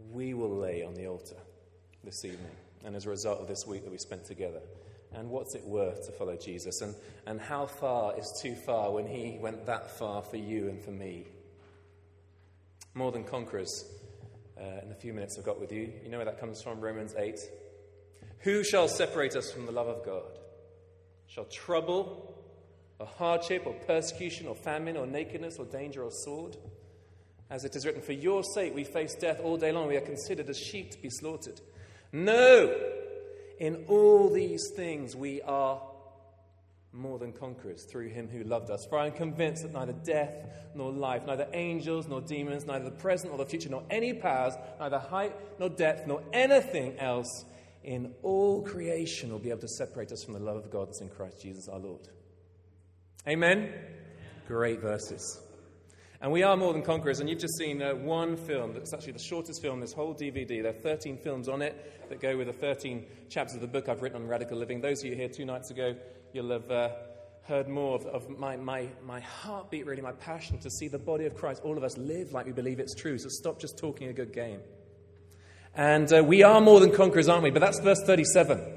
we will lay on the altar this evening, and as a result of this week that we spent together. And what's it worth to follow Jesus? And how far is too far when he went that far for you and for me? More than conquerors, in the few minutes I've got with you. You know where that comes from, Romans 8. Who shall separate us from the love of God? Shall trouble, or hardship, or persecution, or famine, or nakedness, or danger, or sword? As it is written, for your sake we face death all day long. We are considered as sheep to be slaughtered. No! In all these things we are more than conquerors through him who loved us. For I am convinced that neither death nor life, neither angels nor demons, neither the present nor the future, nor any powers, neither height nor depth, nor anything else in all creation will be able to separate us from the love of God that's in Christ Jesus our Lord. Amen? Great verses. And we are more than conquerors, and you've just seen one film that's actually the shortest film in this whole DVD. There are 13 films on it that go with the 13 chapters of the book I've written on radical living. Those of you here 2 nights ago, you'll have heard more of my heartbeat, really, my passion to see the body of Christ, all of us, live like we believe it's true. So stop just talking a good game. And we are more than conquerors, aren't we? But that's verse 37.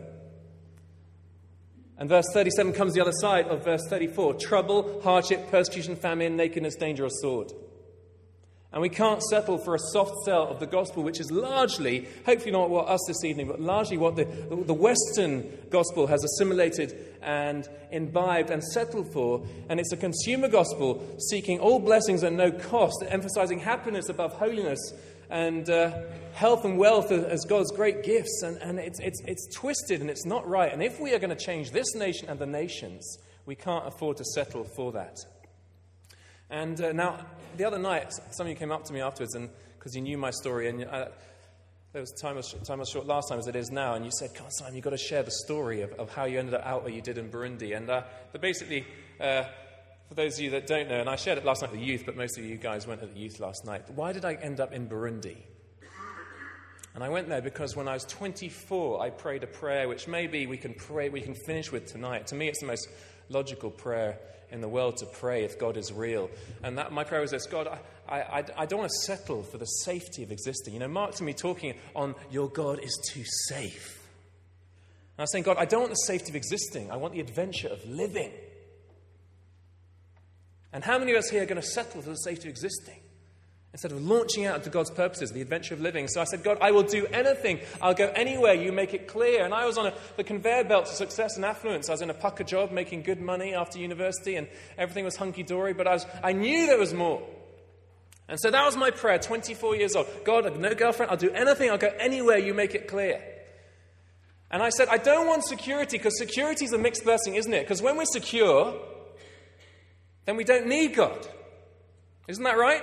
And verse 37 comes the other side of verse 34. Trouble, hardship, persecution, famine, nakedness, danger, or sword. And we can't settle for a soft sell of the gospel, which is largely, hopefully not what us this evening, but largely what the Western gospel has assimilated and imbibed and settled for. And it's a consumer gospel seeking all blessings at no cost, emphasizing happiness above holiness, and health and wealth as God's great gifts. And it's twisted and it's not right. And if we are going to change this nation and the nations, we can't afford to settle for that. And now, the other night, some of you came up to me afterwards, and because you knew my story, and there was time was short last time as it is now, and you said, "God, Simon, you've got to share the story of how you ended up out where you did in Burundi." And but basically, for those of you that don't know, and I shared it last night with the youth, but most of you guys went to the youth last night. Why did I end up in Burundi? And I went there because when I was 24, I prayed a prayer which maybe we can finish with tonight. To me, it's the most logical prayer in the world to pray if God is real. And that my prayer was this: God, I don't want to settle for the safety of existing. You know, Mark's and me talking on your God is too safe. And I was saying, God, I don't want the safety of existing. I want the adventure of living. And how many of us here are going to settle for the safety of existing instead of launching out into God's purposes, the adventure of living? So I said, God, I will do anything. I'll go anywhere. You make it clear. And I was on the conveyor belt to success and affluence. I was in a pucker job making good money after university, and everything was hunky-dory, but I knew there was more. And so that was my prayer, 24 years old. God, no girlfriend, I'll do anything. I'll go anywhere. You make it clear. And I said, I don't want security, because security is a mixed blessing, isn't it? Because when we're secure, then we don't need God. Isn't that right?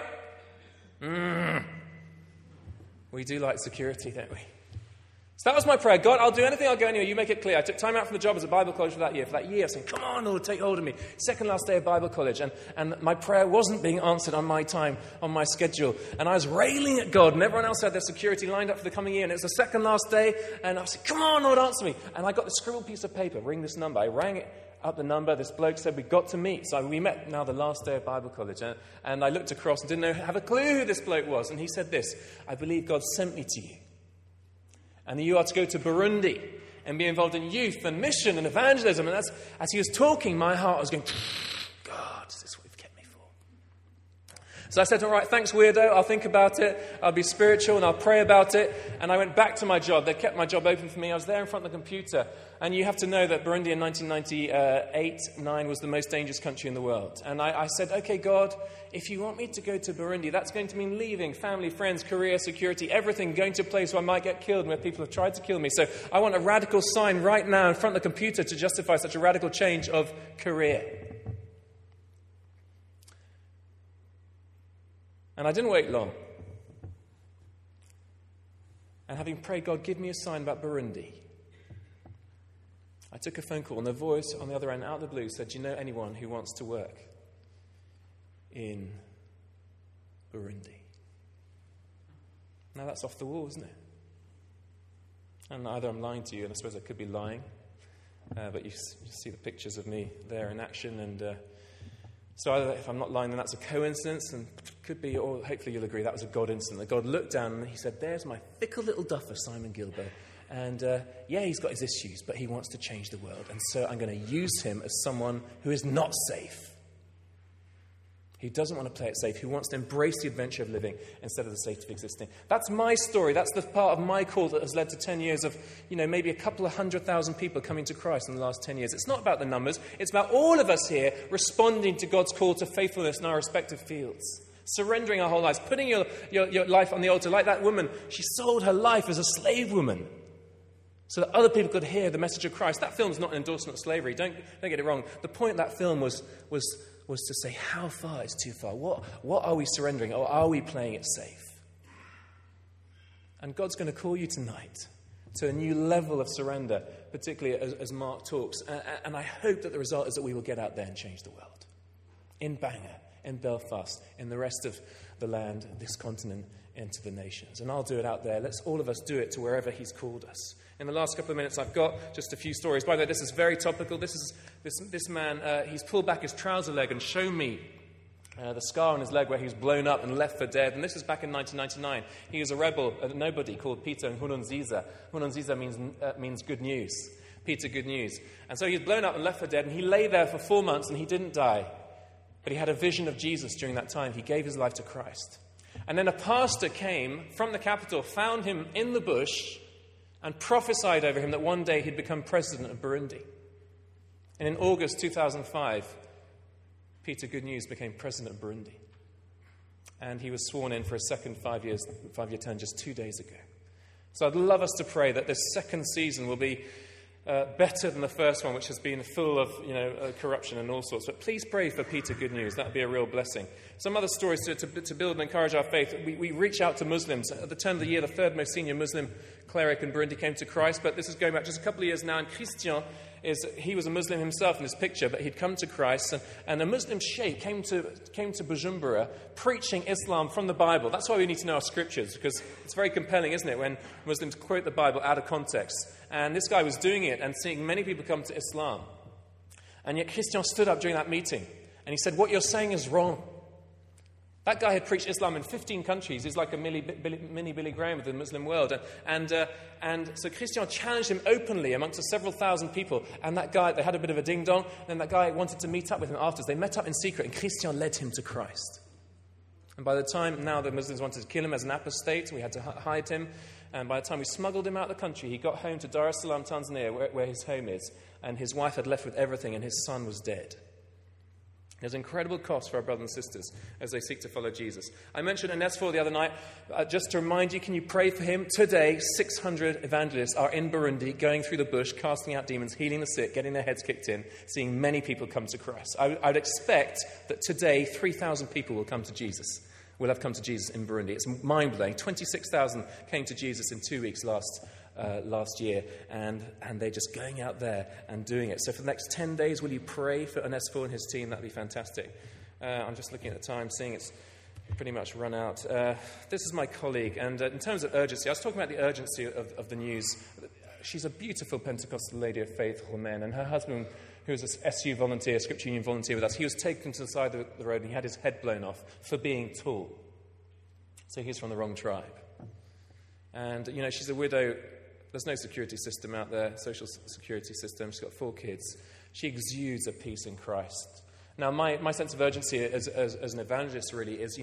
We do like security, don't we? So that was my prayer. God, I'll do anything, I'll go anywhere. You make it clear. I took time out from the job as a Bible college for that year. For that year, I said, come on, Lord, take hold of me. Second last day of Bible college. And my prayer wasn't being answered on my time, on my schedule. And I was railing at God, and everyone else had their security lined up for the coming year. And it was the second last day. And I said, come on, Lord, answer me. And I got the scribbled piece of paper, ring this number. I rang it up the number. This bloke said, we've got to meet. So we met now the last day of Bible college. And I looked across and didn't have a clue who this bloke was. And he said this: I believe God sent me to you. And you are to go to Burundi and be involved in youth and mission and evangelism. And as he was talking, my heart was going, God, is this what you've kept me for? So I said, all right, thanks, weirdo. I'll think about it. I'll be spiritual and I'll pray about it. And I went back to my job. They kept my job open for me. I was there in front of the computer. And you have to know that Burundi in 1998-9 was the most dangerous country in the world. And I said, okay, God, if you want me to go to Burundi, that's going to mean leaving family, friends, career, security, everything, going to a place where I might get killed, where people have tried to kill me. So I want a radical sign right now in front of the computer to justify such a radical change of career. And I didn't wait long. And having prayed, God, give me a sign about Burundi, I took a phone call, and the voice on the other end, out of the blue, said, do you know anyone who wants to work in Burundi? Now that's off the wall, isn't it? And either I'm lying to you, and I suppose I could be lying, but you see the pictures of me there in action, and So either, if I'm not lying, then that's a coincidence, and could be, or hopefully you'll agree, that was a God incident. That God looked down and he said, there's my fickle little duffer, Simon Gilbert. And he's got his issues, but he wants to change the world. And so I'm going to use him as someone who is not safe. He doesn't want to play it safe. He wants to embrace the adventure of living instead of the safety of existing. That's my story. That's the part of my call that has led to 10 years of, maybe a couple of 100,000 people coming to Christ in the last 10 years. It's not about the numbers. It's about all of us here responding to God's call to faithfulness in our respective fields. Surrendering our whole lives. Putting your life on the altar. Like that woman, she sold her life as a slave woman so that other people could hear the message of Christ. That film's not an endorsement of slavery. Don't get it wrong. The point of that film was to say, how far is too far? What are we surrendering, or are we playing it safe? And God's going to call you tonight to a new level of surrender, particularly as Mark talks. And I hope that the result is that we will get out there and change the world. In Bangor, in Belfast, in the rest of the land, this continent, into the nations. And I'll do it out there. Let's all of us do it to wherever he's called us. In the last couple of minutes, I've got just a few stories. By the way, this is very topical. This man, he's pulled back his trouser leg and shown me the scar on his leg where he was blown up and left for dead. And this is back in 1999. He was a rebel, a nobody called Peter Nkurunziza. Nkurunziza means good news. Peter, good news. And so he was blown up and left for dead. And he lay there for 4 months and he didn't die. But he had a vision of Jesus during that time. He gave his life to Christ. And then a pastor came from the capital, found him in the bush, and prophesied over him that one day he'd become president of Burundi. And in August 2005, Peter Good News became president of Burundi. And he was sworn in for a second 5-year term just 2 days ago. So I'd love us to pray that this second season will be better than the first one, which has been full of corruption and all sorts. But please pray for Peter Good News. That would be a real blessing. Some other stories to build and encourage our faith. We reach out to Muslims. At the turn of the year, the third most senior Muslim cleric in Burundi came to Christ. But this is going back just a couple of years now. And Christian, he was a Muslim himself in this picture, but he'd come to Christ. And a Muslim sheikh came to Bujumbura preaching Islam from the Bible. That's why we need to know our scriptures, because it's very compelling, isn't it, when Muslims quote the Bible out of context. And this guy was doing it and seeing many people come to Islam. And yet Christian stood up during that meeting and he said, what you're saying is wrong. That guy had preached Islam in 15 countries. He's like a mini Billy Graham of the Muslim world. And so Christian challenged him openly amongst several thousand people. And that guy, they had a bit of a ding-dong. And that guy wanted to meet up with him afterwards. They met up in secret and Christian led him to Christ. And by the time now the Muslims wanted to kill him as an apostate, we had to hide him. And by the time we smuggled him out of the country, he got home to Dar es Salaam, Tanzania, where his home is. And his wife had left with everything and his son was dead. There's incredible cost for our brothers and sisters as they seek to follow Jesus. I mentioned Onesphore the other night. Just to remind you, can you pray for him? Today, 600 evangelists are in Burundi, going through the bush, casting out demons, healing the sick, getting their heads kicked in, seeing many people come to Christ. I would expect that today, 3,000 people will have come to Jesus in Burundi. It's mind-blowing. 26,000 came to Jesus in 2 weeks last year, and they're just going out there and doing it. So for the next 10 days, will you pray for Onesphore and his team? That'd be fantastic. I'm just looking at the time, seeing it's pretty much run out. This is my colleague, and in terms of urgency, I was talking about the urgency of the news. She's a beautiful Pentecostal lady of faith, Romaine, and her husband, who was a SU volunteer, Scripture Union volunteer with us, he was taken to the side of the road and he had his head blown off for being tall. So he's from the wrong tribe. And, she's a widow. There's no security system out there, social security system. She's got 4 kids. She exudes a peace in Christ. Now, my sense of urgency as an evangelist really is,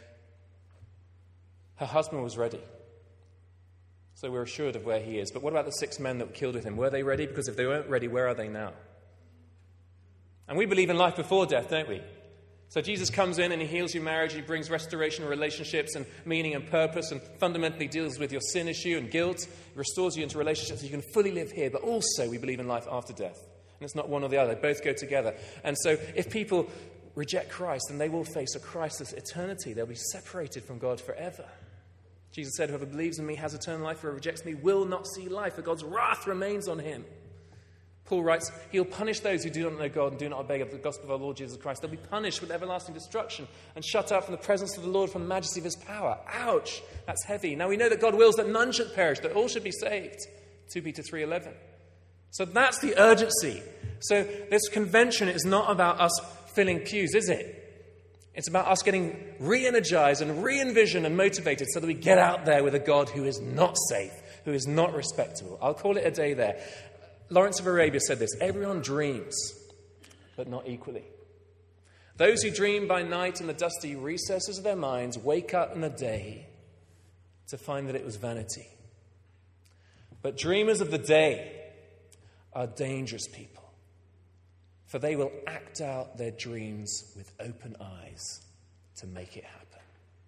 her husband was ready. So we're assured of where he is. But what about the 6 men that were killed with him? Were they ready? Because if they weren't ready, where are they now? And we believe in life before death, don't we? So Jesus comes in and he heals your marriage, he brings restoration of relationships and meaning and purpose, and fundamentally deals with your sin issue and guilt, restores you into relationships so you can fully live here. But also we believe in life after death. And it's not one or the other, they both go together. And so if people reject Christ, then they will face a Christless eternity. They'll be separated from God forever. Jesus said, whoever believes in me has eternal life, whoever rejects me will not see life, for God's wrath remains on him. Paul writes, he'll punish those who do not know God and do not obey the gospel of our Lord Jesus Christ. They'll be punished with everlasting destruction and shut out from the presence of the Lord, from the majesty of his power. Ouch, that's heavy. Now we know that God wills that none should perish, that all should be saved. 2 Peter 3:11. So that's the urgency. So this convention is not about us filling pews, is it? It's about us getting re-energized and re-envisioned and motivated so that we get out there with a God who is not safe, who is not respectable. I'll call it a day there. Lawrence of Arabia said this: everyone dreams, but not equally. Those who dream by night in the dusty recesses of their minds wake up in the day to find that it was vanity. But dreamers of the day are dangerous people, for they will act out their dreams with open eyes to make it happen.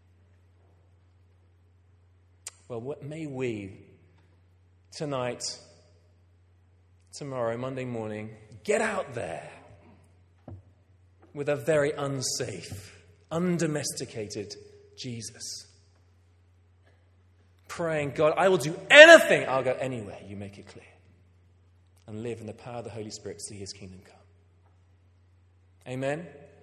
Well, may we tonight, tomorrow, Monday morning, get out there with a very unsafe, undomesticated Jesus. Praying, God, I will do anything. I'll go anywhere. You make it clear. And live in the power of the Holy Spirit to see his kingdom come. Amen?